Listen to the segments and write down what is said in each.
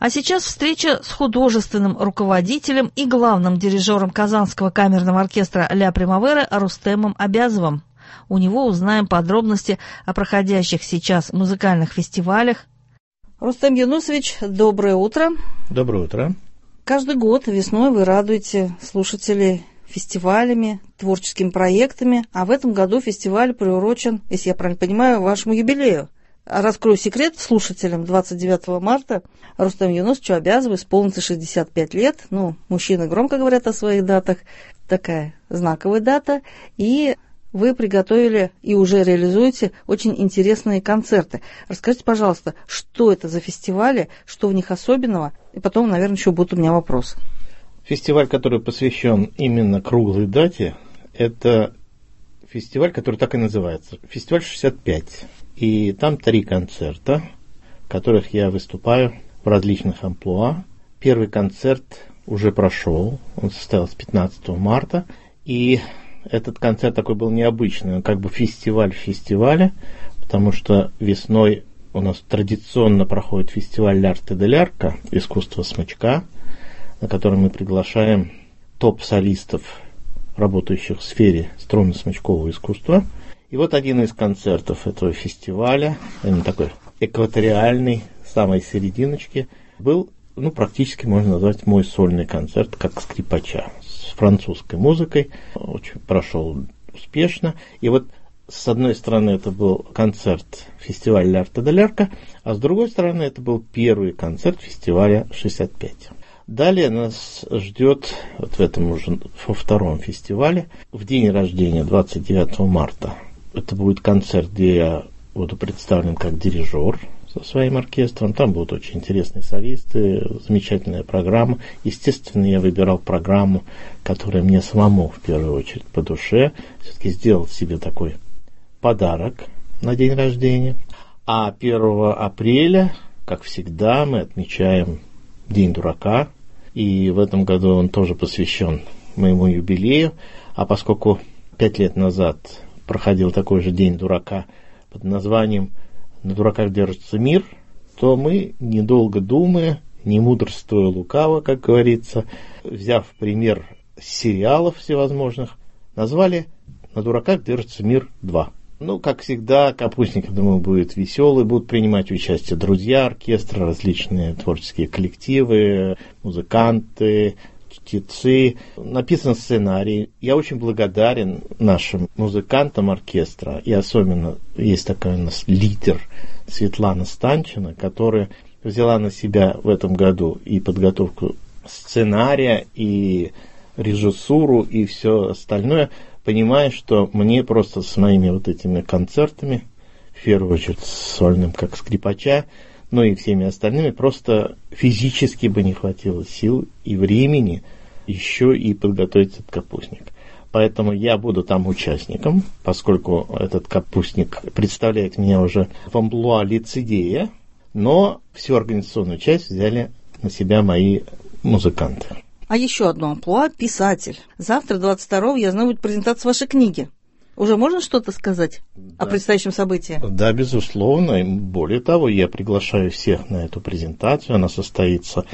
А сейчас встреча с художественным руководителем и главным дирижером Казанского камерного оркестра «Ля Примавера» Рустемом Абязовым. У него узнаем подробности о проходящих сейчас музыкальных фестивалях. Рустем Юнусович, доброе утро. Доброе утро. Каждый год весной вы радуете слушателей фестивалями, творческими проектами, а в этом году фестиваль приурочен, если я правильно понимаю, вашему юбилею. Раскрою секрет слушателям: 29 марта Рустему Юнусовичу Абязову исполнится 65 лет. Мужчины громко говорят о своих датах. Такая знаковая дата. И вы приготовили и уже реализуете очень интересные концерты. Расскажите, пожалуйста, что это за фестивали, что в них особенного? И потом, наверное, еще будут у меня вопросы. Фестиваль, который посвящен именно круглой дате, это фестиваль, который так и называется. Фестиваль 65. И там 3 концерта, в которых я выступаю в различных амплуа. Первый концерт уже прошел, он состоялся 15 марта. И этот концерт такой был необычный, он как бы фестиваль в фестивале, потому что весной у нас традиционно проходит фестиваль «L'Arte dell'Arca», искусство смычка, на котором мы приглашаем топ-солистов, работающих в сфере струнно-смычкового искусства. И вот один из концертов этого фестиваля, он такой экваториальный, самой серединочки, был, практически можно назвать мой сольный концерт как скрипача с французской музыкой. Очень прошел успешно. И вот с одной стороны это был концерт фестиваля «L'Arte dell'Arca», а с другой стороны это был первый концерт фестиваля 65. Далее нас ждет вот в этом уже во втором фестивале в день рождения, 29 марта. Это будет концерт, где я буду представлен как дирижер со своим оркестром. Там будут очень интересные солисты, замечательная программа. Естественно, я выбирал программу, которая мне самому в первую очередь по душе. Все-таки сделал себе такой подарок на день рождения. А 1 апреля, как всегда, мы отмечаем День дурака. И в этом году он тоже посвящен моему юбилею. А поскольку 5 лет назад проходил такой же День дурака под названием «На дураках держится мир», то мы, недолго думая, не мудрствуя лукаво, как говорится, взяв пример с сериалов всевозможных, назвали «На дураках держится мир 2». Как всегда, капустник, я думаю, будет веселый, будут принимать участие друзья оркестра, различные творческие коллективы, музыканты, чтецы. Написан сценарий. Я очень благодарен нашим музыкантам оркестра, и особенно есть такая у нас лидер Светлана Станчина, которая взяла на себя в этом году и подготовку сценария, и режиссуру, и все остальное, понимая, что мне просто с моими вот этими концертами, в первую очередь с сольным как скрипача, и всеми остальными, просто физически бы не хватило сил и времени еще и подготовить этот капустник. Поэтому я буду там участником, поскольку этот капустник представляет меня уже в амплуа лицедея, но всю организационную часть взяли на себя мои музыканты. А еще одно амплуа – писатель. Завтра, 22-го, я знаю, будет презентация вашей книги. Уже можно что-то сказать о предстоящем событии? Да, безусловно. Более того, я приглашаю всех на эту презентацию. Она состоится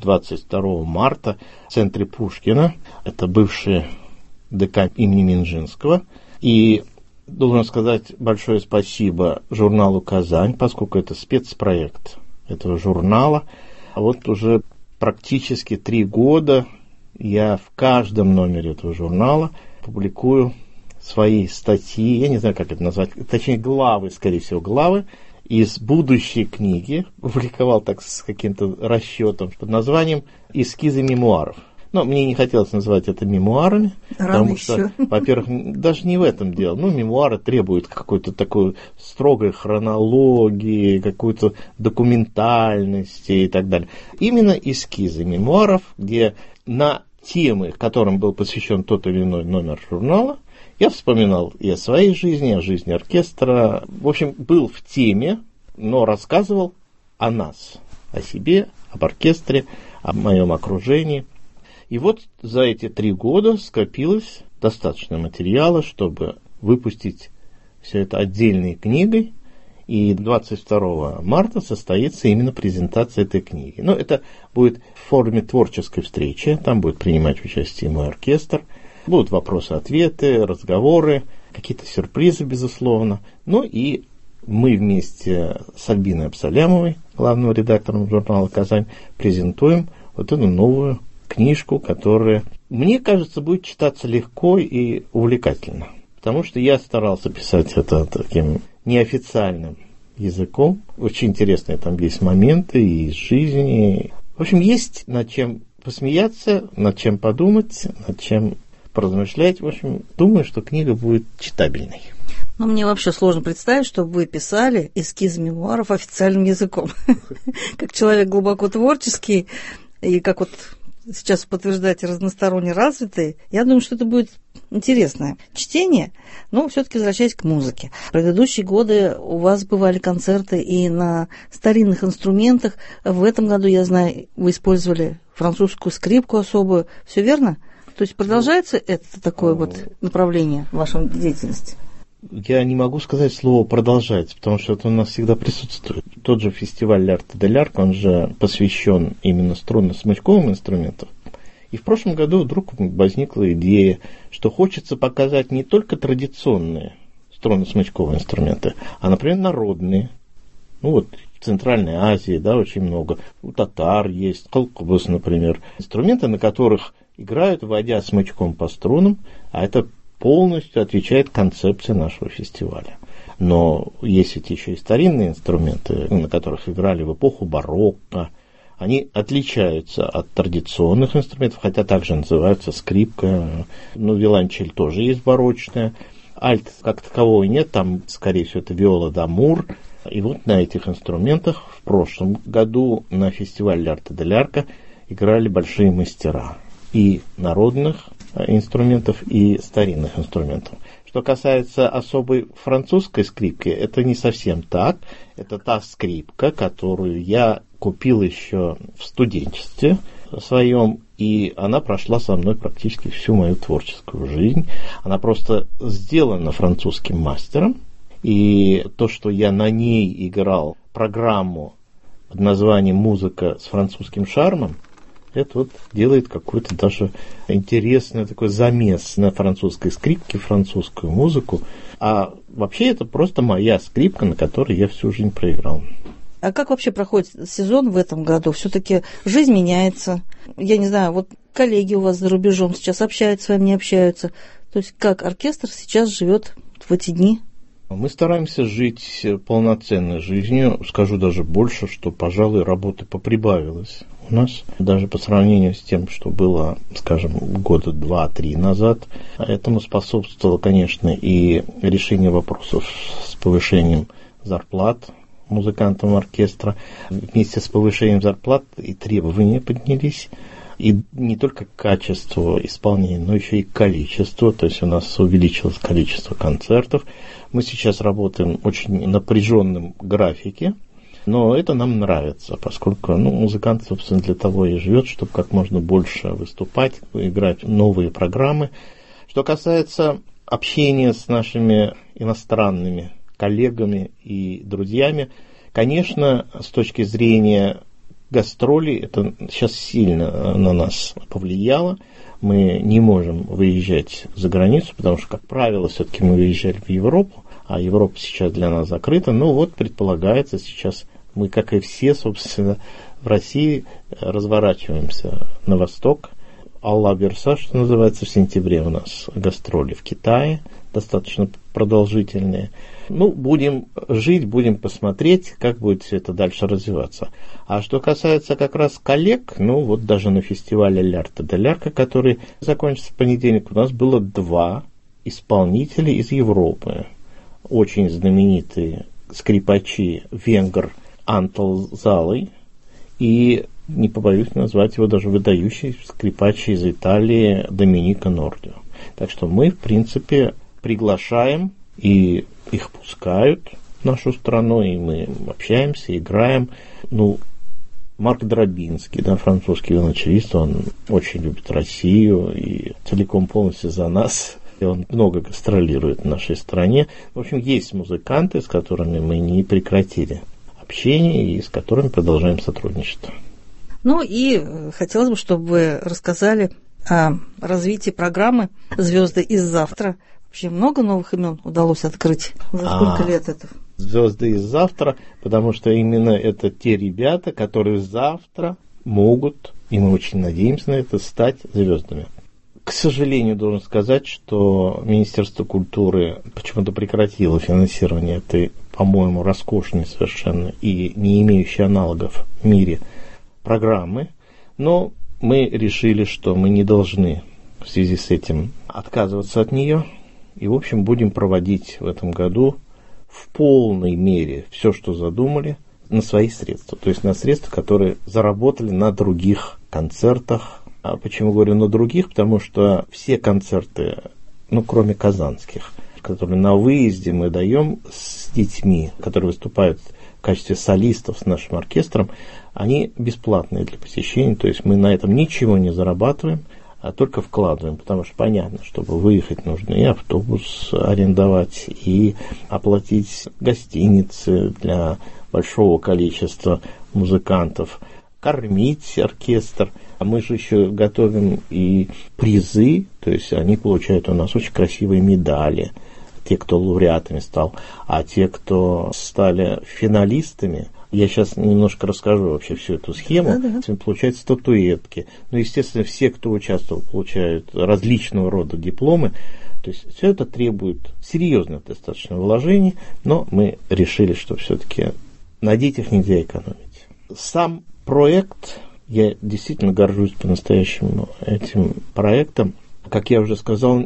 22 марта в центре Пушкина. Это бывший ДК имени Минжинского. И должен сказать большое спасибо журналу «Казань», поскольку это спецпроект этого журнала. А вот уже практически 3 года я в каждом номере этого журнала публикую свои статьи, я не знаю, как это назвать, точнее, главы, скорее всего, главы из будущей книги. Публиковал так с каким-то расчетом под названием «Эскизы мемуаров». Но мне не хотелось называть это мемуарами, потому что, во-первых, даже не в этом дело. Мемуары требуют какой-то такой строгой хронологии, какой-то документальности и так далее. Именно эскизы мемуаров, где на темы, которым был посвящен тот или иной номер журнала, я вспоминал и о своей жизни, о жизни оркестра. В общем, был в теме, но рассказывал о нас, о себе, об оркестре, о моем окружении. И вот за эти 3 года скопилось достаточно материала, чтобы выпустить все это отдельной книгой И 22 марта состоится именно презентация этой книги. Но это будет в форме творческой встречи. Там будет принимать участие мой оркестр. Будут вопросы-ответы, разговоры, какие-то сюрпризы, безусловно. Ну и мы вместе с Альбиной Абсалямовой, главным редактором журнала «Казань», презентуем вот эту новую книжку, которая, мне кажется, будет читаться легко и увлекательно. Потому что я старался писать это таким неофициальным языком. Очень интересные там есть моменты из жизни. В общем, есть над чем посмеяться, над чем подумать, над чем поразмышлять. В общем, думаю, что книга будет читабельной. Но мне вообще сложно представить, чтобы вы писали эскизы мемуаров официальным языком. Как человек глубоко творческий и как вот сейчас подтверждаете, разносторонне развитый, я думаю, что это будет интересное чтение, но все-таки возвращаясь к музыке. В предыдущие годы у вас бывали концерты и на старинных инструментах. В этом году, я знаю, вы использовали французскую скрипку особую. Все верно? То есть продолжается это такое вот направление в вашей деятельности? Я не могу сказать слово «продолжается», потому что это у нас всегда присутствует. Тот же фестиваль «L'Arte de l'Arc», он же посвящен именно струнно-смычковым инструментам. И в прошлом году вдруг возникла идея, что хочется показать не только традиционные струнно-смычковые инструменты, а, например, народные. Ну вот в Центральной Азии, да, очень много. У татар есть, колкобус, например. Инструменты, на которых играют, водя смычком по струнам, а это полностью отвечает концепции нашего фестиваля. Но есть ведь еще и старинные инструменты, на которых играли в эпоху барокко. Они отличаются от традиционных инструментов, хотя также называются скрипка. Ну, виолончель тоже есть барочная. Альт как такового нет, там, скорее всего, это виола дамур. И вот на этих инструментах в прошлом году на фестивале «L'Arte de l'Arc» играли большие мастера и народных инструментов, и старинных инструментов. Что касается особой французской скрипки, это не совсем так. Это та скрипка, которую я купил еще в студенчестве своем, и она прошла со мной практически всю мою творческую жизнь. Она просто сделана французским мастером, и то, что я на ней играл программу под названием «Музыка с французским шармом», это вот делает какой-то даже интересный такой замес на французской скрипке, французскую музыку. А вообще это просто моя скрипка, на которой я всю жизнь проиграл. А как вообще проходит сезон в этом году? Все-таки жизнь меняется. Я не знаю, вот коллеги у вас за рубежом сейчас общаются с вами, не общаются. То есть как оркестр сейчас живет в эти дни? Мы стараемся жить полноценной жизнью. Скажу даже больше, что, пожалуй, работы поприбавилось у нас. Даже по сравнению с тем, что было, скажем, года 2-3 назад. Этому способствовало, конечно, и решение вопросов с повышением зарплат музыкантам оркестра. Вместе с повышением зарплат и требования поднялись. И не только качество исполнения, но еще и количество. То есть у нас увеличилось количество концертов. Мы сейчас работаем в очень напряженном графике, но это нам нравится, поскольку музыкант, собственно, для того и живет, чтобы как можно больше выступать, играть новые программы. Что касается общения с нашими иностранными коллегами и друзьями, конечно, с точки зрения гастролей, это сейчас сильно на нас повлияло. Мы не можем выезжать за границу, потому что, как правило, все-таки мы выезжали в Европу, а Европа сейчас для нас закрыта. Ну вот, предполагается, сейчас мы, как и все, собственно, в России разворачиваемся на восток. Алла Верса, что называется, в сентябре у нас гастроли в Китае, достаточно продолжительные. Будем жить, будем посмотреть, как будет все это дальше развиваться. А что касается как раз коллег, вот даже на фестивале «L'Arte de l'Arc», который закончится в понедельник, у нас было 2 исполнителя из Европы. Очень знаменитые скрипачи венгр Антал Залой и, не побоюсь назвать его, даже выдающий скрипач из Италии Доминика Нордио. Так что мы, в принципе, приглашаем, и их пускают в нашу страну, и мы общаемся, играем. Марк Драбинский, французский виолончелист, он очень любит Россию и целиком полностью за нас И он много гастролирует в нашей стране. В общем, есть музыканты, с которыми мы не прекратили общение и с которыми продолжаем сотрудничество. Ну и хотелось бы, чтобы вы рассказали о развитии программы «Звезды из завтра». Вообще много новых имен удалось открыть? За сколько лет это? «Звезды из завтра», потому что именно это те ребята, которые завтра могут, и мы очень надеемся на это, стать звездами. К сожалению, должен сказать, что Министерство культуры почему-то прекратило финансирование этой, по-моему, роскошной совершенно и не имеющей аналогов в мире программы, но мы решили, что мы не должны в связи с этим отказываться от нее, и, в общем, будем проводить в этом году в полной мере все, что задумали, на свои средства, то есть на средства, которые заработали на других концертах. А почему говорю на других? Потому что все концерты, кроме казанских, которые на выезде мы даем с детьми, которые выступают в качестве солистов с нашим оркестром, они бесплатные для посещения, то есть мы на этом ничего не зарабатываем, а только вкладываем, потому что понятно, чтобы выехать, нужно и автобус арендовать, и оплатить гостиницы для большого количества музыкантов, кормить оркестр. А мы же еще готовим и призы, то есть они получают у нас очень красивые медали, те, кто лауреатами стал, а те, кто стали финалистами, я сейчас немножко расскажу вообще всю эту схему. Получают статуэтки. Естественно, все, кто участвовал, получают различного рода дипломы. То есть все это требует серьезных достаточно вложений, но мы решили, что все-таки на детях нельзя экономить. Сам проект, я действительно горжусь по-настоящему этим проектом. Как я уже сказал,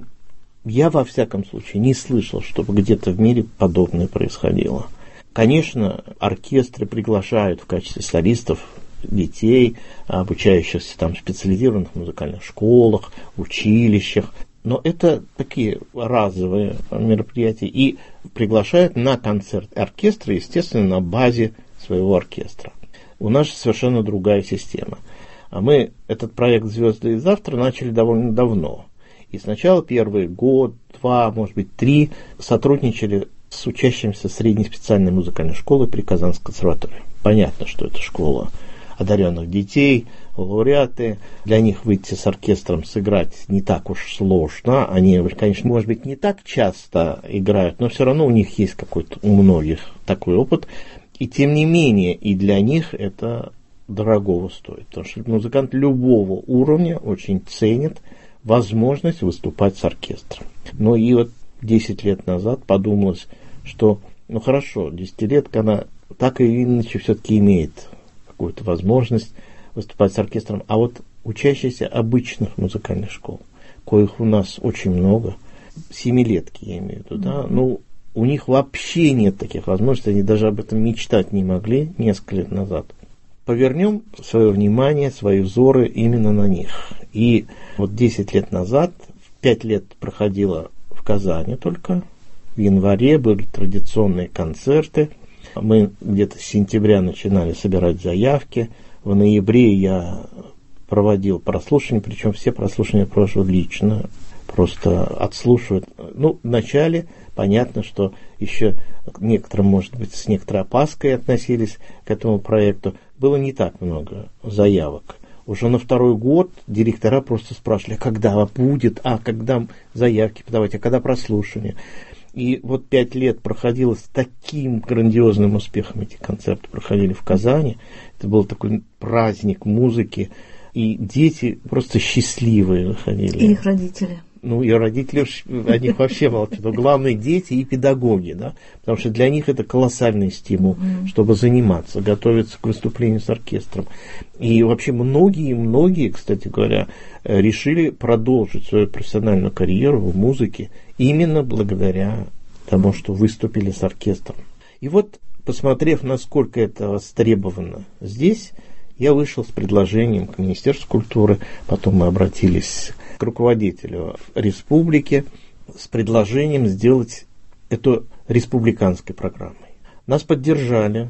я во всяком случае не слышал, чтобы где-то в мире подобное происходило. Конечно, оркестры приглашают в качестве солистов детей, обучающихся в специализированных музыкальных школах, училищах. Но это такие разовые мероприятия. И приглашают на концерт оркестра, естественно, на базе своего оркестра. У нас совершенно другая система. А мы этот проект «Звезды из завтра» начали довольно давно. И сначала первый год, 2, может быть, 3 сотрудничали с учащимися средней специальной музыкальной школы при Казанской консерватории. Понятно, что это школа одаренных детей, лауреаты. Для них выйти с оркестром сыграть не так уж сложно. Они, конечно, может быть, не так часто играют, но все равно у них есть какой-то, у многих такой опыт. И тем не менее, и для них это дорогого стоит. Потому что музыкант любого уровня очень ценит возможность выступать с оркестром. Ну и вот 10 лет назад подумалось, что, хорошо, 10-летка, она так и иначе все-таки имеет какую-то возможность выступать с оркестром. А вот учащиеся обычных музыкальных школ, коих у нас очень много, 7-летки, я имею в виду, у них вообще нет таких возможностей, они даже об этом мечтать не могли несколько лет назад. Повернем свое внимание, свои взоры именно на них. И вот 10 лет назад, 5 лет проходило в Казани только. В январе были традиционные концерты. Мы где-то с сентября начинали собирать заявки. В ноябре я проводил прослушивания, причем все прослушивания провожу лично. Просто отслушивают. Вначале понятно, что еще некоторым, может быть, с некоторой опаской относились к этому проекту. Было не так много заявок. Уже на второй год директора просто спрашивали, когда будет, когда заявки подавать, когда прослушивание. И вот 5 лет проходило с таким грандиозным успехом, эти концерты проходили в Казани. Это был такой праздник музыки. И дети просто счастливые выходили. И их родители. И родители, о них вообще молчат. Но главное, дети и педагоги, потому что для них это колоссальный стимул, чтобы заниматься, готовиться к выступлению с оркестром. И вообще многие, кстати говоря, решили продолжить свою профессиональную карьеру в музыке именно благодаря тому, что выступили с оркестром. И вот, посмотрев, насколько это востребовано здесь, я вышел с предложением к Министерству культуры, потом мы обратились к руководителю республики с предложением сделать это республиканской программой. Нас поддержали,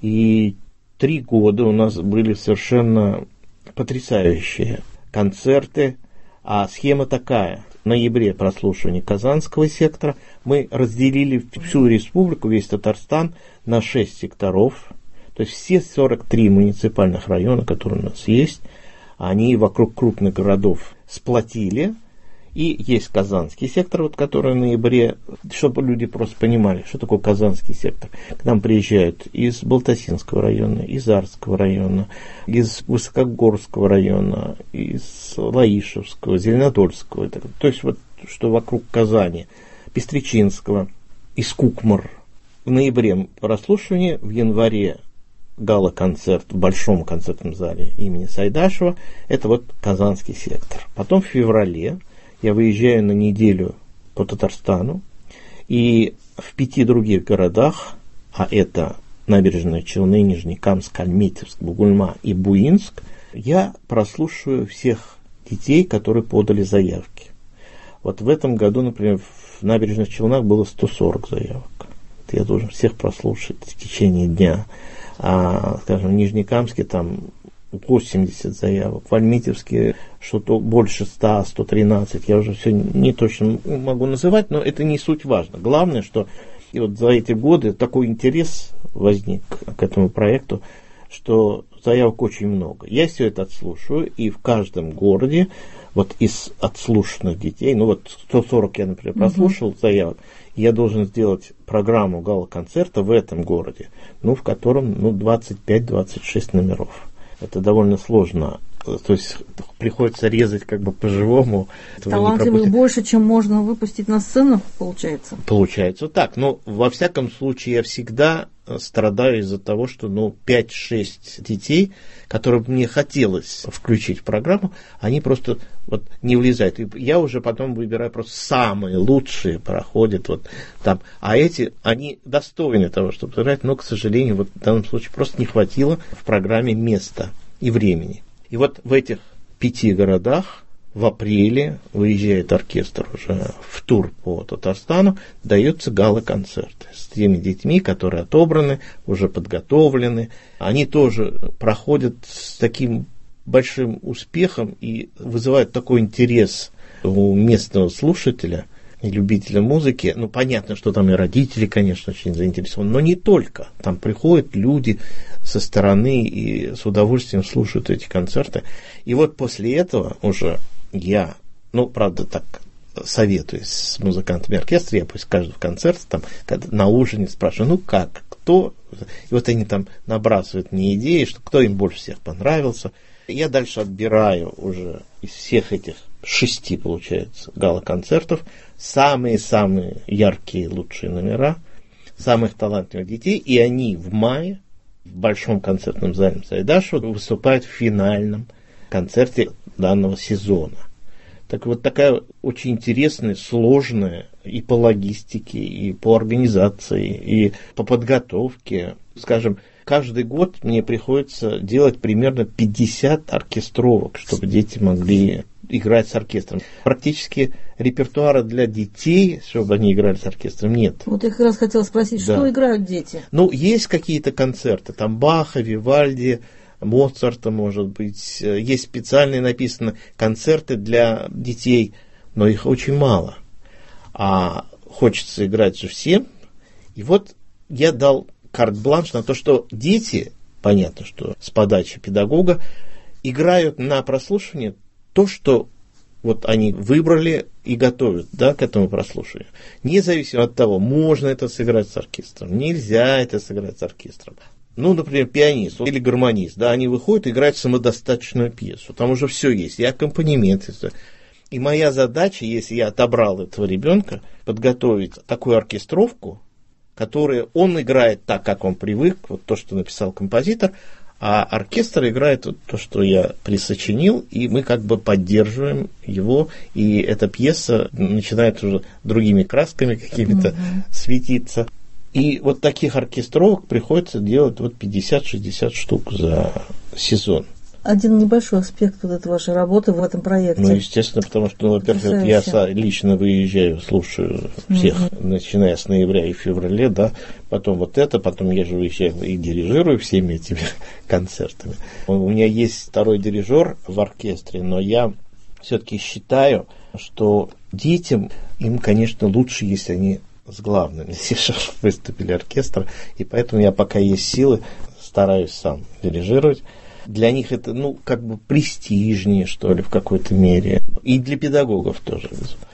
и 3 года у нас были совершенно потрясающие концерты, а схема такая. В ноябре прослушивание Казанского сектора. Мы разделили всю республику, весь Татарстан, на 6 секторов. То есть все 43 муниципальных района, которые у нас есть, они вокруг крупных городов сплотили. И есть Казанский сектор, вот, который в ноябре, чтобы люди просто понимали, что такое Казанский сектор. К нам приезжают из Балтасинского района, из Арского района, из Высокогорского района, из Лаишевского, Зеленодольского. То есть вот что вокруг Казани, Пестричинского, из Кукмар. В ноябре прослушивание, в январе гала-концерт в Большом концертном зале имени Сайдашева. Это вот Казанский сектор. Потом в феврале я выезжаю на неделю по Татарстану, и в 5 других городах, а это Набережные Челны, Нижнекамск, Альметьевск, Бугульма и Буинск, я прослушиваю всех детей, которые подали заявки. Вот в этом году, например, в Набережных Челнах было 140 заявок. Это я должен всех прослушать в течение дня. А, скажем, в Нижнекамске там 80 заявок, в Альметьевске что-то больше 100, 113, я уже все не точно могу называть, но это не суть важно. Главное, что и вот за эти годы такой интерес возник к этому проекту, что заявок очень много. Я все это отслушиваю, и в каждом городе вот из отслушанных детей, ну вот 140 я, например, прослушал заявок, я должен сделать программу гала-концерта в этом городе, ну, в котором 25-26 номеров. Это довольно сложно. То есть приходится резать как бы по-живому. Талантливых больше, чем можно выпустить на сцену, получается? Получается так. Но во всяком случае я всегда страдаю из-за того, что 5-6 детей, которых мне хотелось включить в программу, они просто вот не влезают. И я уже потом выбираю просто самые лучшие, проходят вот там. А эти, они достойны того, чтобы играть, но, к сожалению, вот в данном случае просто не хватило в программе места и времени. И вот в этих 5 городах в апреле выезжает оркестр уже в тур по Татарстану, даются гала-концерты с теми детьми, которые отобраны, уже подготовлены. Они тоже проходят с таким большим успехом и вызывают такой интерес у местного слушателя и любителя музыки. Ну, понятно, что там и родители, конечно, очень заинтересованы, но не только. Там приходят люди со стороны и с удовольствием слушают эти концерты. И вот после этого уже я, правда, так советуюсь с музыкантами оркестра, я пусть каждый концерт там, когда на ужине спрашиваю, кто? И вот они там набрасывают мне идеи, что кто им больше всех понравился. Я дальше отбираю уже из всех этих 6, получается, гала-концертов самые-самые яркие, лучшие номера самых талантливых детей, и они в мае в Большом концертном зале Сайдашева выступают в финальном концерте данного сезона. Так вот, такая очень интересная, сложная и по логистике, и по организации, и по подготовке. Скажем, каждый год мне приходится делать примерно 50 оркестровок, чтобы дети могли играть с оркестром. Практически репертуара для детей, чтобы они играли с оркестром, нет. Вот я как раз хотела спросить, что играют дети? Есть какие-то концерты, там Баха, Вивальди, Моцарта, может быть. Есть специальные написаны концерты для детей, но их очень мало. А хочется играть же всем. И вот я дал карт-бланш на то, что дети, понятно, что с подачи педагога, играют на прослушивание то, что вот они выбрали и готовят, к этому прослушиванию. Независимо от того, можно это сыграть с оркестром, нельзя это сыграть с оркестром. Например, пианист или гармонист, они выходят и играют самодостаточную пьесу. Там уже все есть, и аккомпанемент. И моя задача, если я отобрал этого ребенка, подготовить такую оркестровку, которую он играет так, как он привык, вот то, что написал композитор, а оркестр играет вот то, что я присочинил, и мы как бы поддерживаем его, и эта пьеса начинает уже другими красками какими-то светиться. И вот таких оркестровок приходится делать 50-60 штук за сезон. Один небольшой аспект вот этой вашей работы в этом проекте. Естественно, потому что, во-первых, я лично выезжаю, слушаю всех, начиная с ноября и февраля, потом потом я же выезжаю и дирижирую всеми этими концертами. У меня есть второй дирижер в оркестре, но я все-таки считаю, что Детям, им, конечно, лучше, если они с главными выступили оркестра, и поэтому я, пока есть силы, стараюсь сам дирижировать. Для них это, как бы престижнее, что ли, в какой-то мере. И для педагогов тоже.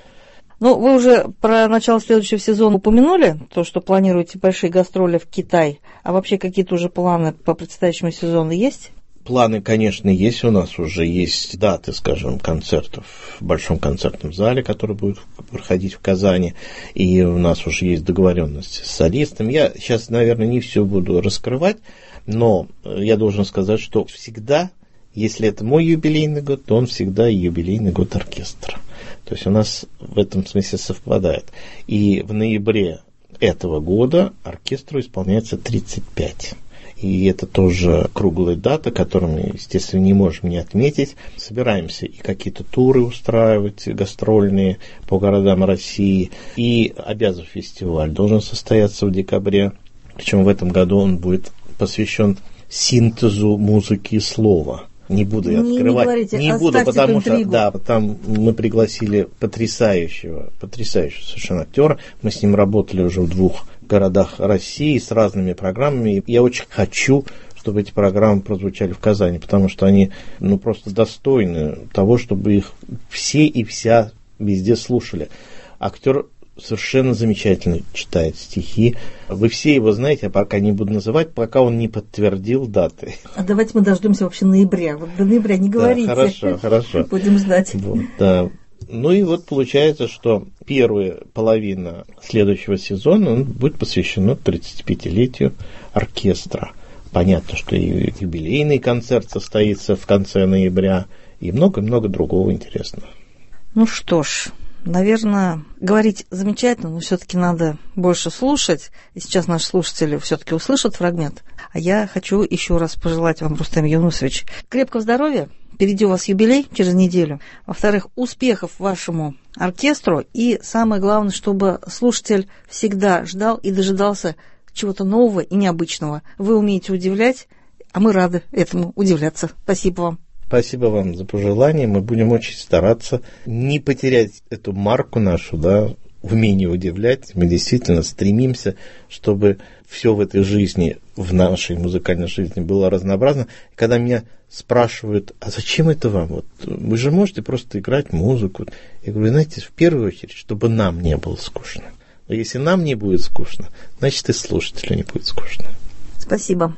Вы уже про начало следующего сезона упомянули, то, что планируете большие гастроли в Китай. А вообще какие-то уже планы по предстоящему сезону есть? Планы, конечно, есть. У нас уже есть даты, скажем, концертов в Большом концертном зале, который будет проходить в Казани. И у нас уже есть договоренности с солистом. Я сейчас, наверное, не все буду раскрывать, но я должен сказать, что всегда, если это мой юбилейный год, то он всегда и юбилейный год оркестра. То есть у нас в этом смысле совпадает. И в ноябре этого года оркестру исполняется 35. И это тоже круглая дата, которую мы, естественно, не можем не отметить. Собираемся и какие-то туры устраивать, гастрольные по городам России. И Обязов фестиваль должен состояться в декабре. Причем в этом году он будет посвящен синтезу музыки и слова. Не буду я открывать. Не буду, потому что там мы пригласили потрясающего совершенно актера. Мы с ним работали уже в 2 городах России с разными программами. Я очень хочу, чтобы эти программы прозвучали в Казани, потому что они просто достойны того, чтобы их все и вся везде слушали. Актер совершенно замечательно читает стихи. Вы все его знаете, я пока не буду называть, пока он не подтвердил даты. А давайте мы дождемся вообще ноября. Вот до ноября не говорите. Да, хорошо. Будем ждать. Да. И получается, что первая половина следующего сезона он будет посвящена 35-летию оркестра. Понятно, что и юбилейный концерт состоится в конце ноября, и много-много другого интересного. Что ж, наверное, говорить замечательно, но все-таки надо больше слушать. И сейчас наши слушатели все-таки услышат фрагмент. А я хочу еще раз пожелать вам, Рустем Юнусович, крепкого здоровья. Впереди у вас юбилей через неделю. Во-вторых, успехов вашему оркестру. И самое главное, чтобы слушатель всегда ждал и дожидался чего-то нового и необычного. Вы умеете удивлять, а мы рады этому удивляться. Спасибо вам. Спасибо вам за пожелания. Мы будем очень стараться не потерять эту марку нашу, умение удивлять. Мы действительно стремимся, чтобы все в этой жизни, в нашей музыкальной жизни было разнообразно. Когда меня спрашивают, а зачем это вам? Вы же можете просто играть музыку. Я говорю, знаете, в первую очередь, чтобы нам не было скучно. Но если нам не будет скучно, значит и слушателю не будет скучно. Спасибо.